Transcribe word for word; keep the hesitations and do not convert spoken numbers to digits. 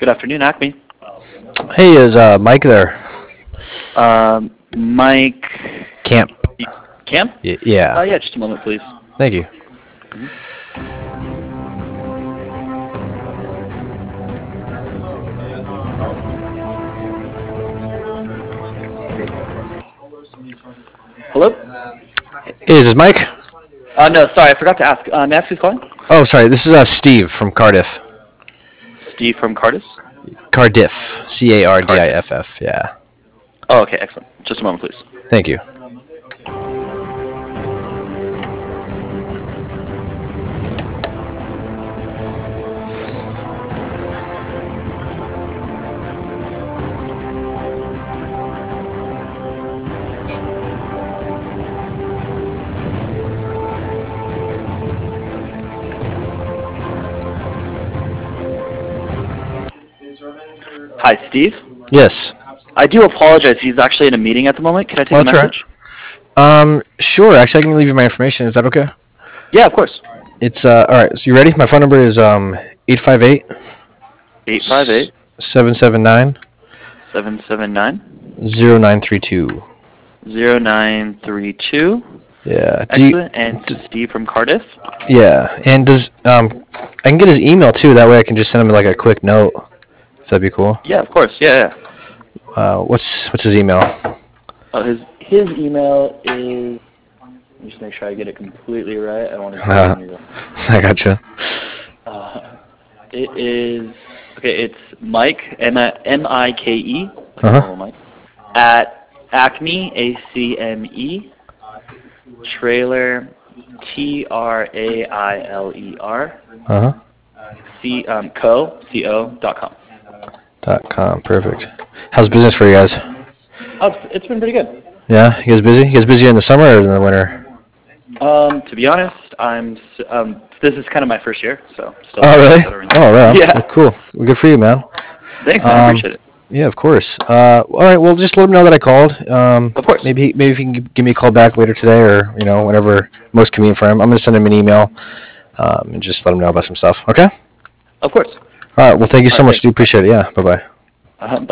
Good afternoon, Acme. Hey, is uh, Mike there? Um, Mike Camp. Camp? Y- yeah. Uh, yeah, just a moment, please. Thank you. Hello? Hey, is this Mike? Uh, no, sorry, I forgot to ask. Uh, may I ask who's calling? Oh, sorry. This is uh, Steve from Cardiff. Steve from Cardis? Cardiff. C A R D I F F. Yeah. Oh, okay, excellent. Just a moment, please. Thank you. Hi, Steve. Yes. I do apologize. He's actually in a meeting at the moment. Can I take Oh, a that's all message? right. Um, sure. Actually, I can leave you my information. Is that okay? Yeah, of course. It's uh, all right. So you ready? My phone number is um eight five eight eight five eight, seven seven nine seven seven nine, zero nine three two. zero nine three two. Yeah. Do you, Excellent. And Steve from Cardiff? yeah. And does um, I can get his email too. That way I can just send him like a quick note. If that'd be cool. Yeah, of course. Yeah, yeah. Uh, what's what's his email? Uh, his his email is. Let me just make sure I get it completely right. I don't want to. Uh, I gotcha. Uh, it is okay. It's Mike M M I K E. Uh-huh. Mike at Acme A C M E trailer T R A I L E R Uh huh. C um co C O dot com. Dot com. Perfect. How's business for you guys? Oh, it's, it's been pretty good. Yeah, you guys busy? You guys busy in the summer or in the winter? Um, to be honest, I'm s- um this is kind of my first year, so still. Oh really? Oh right. Yeah. Well, cool. Well, good for you, man. Thanks, man. I Um, appreciate it. Yeah, of course. Uh, all right. Well, just let him know that I called. Um, Of course. maybe he, maybe if he can g- give me a call back later today, or you know, whenever most convenient for him. I'm gonna send him an email, um, and just let him know about some stuff. Okay. Of course. All right. Well, thank you so All right, much. Do appreciate it. Yeah. Bye bye. Uh,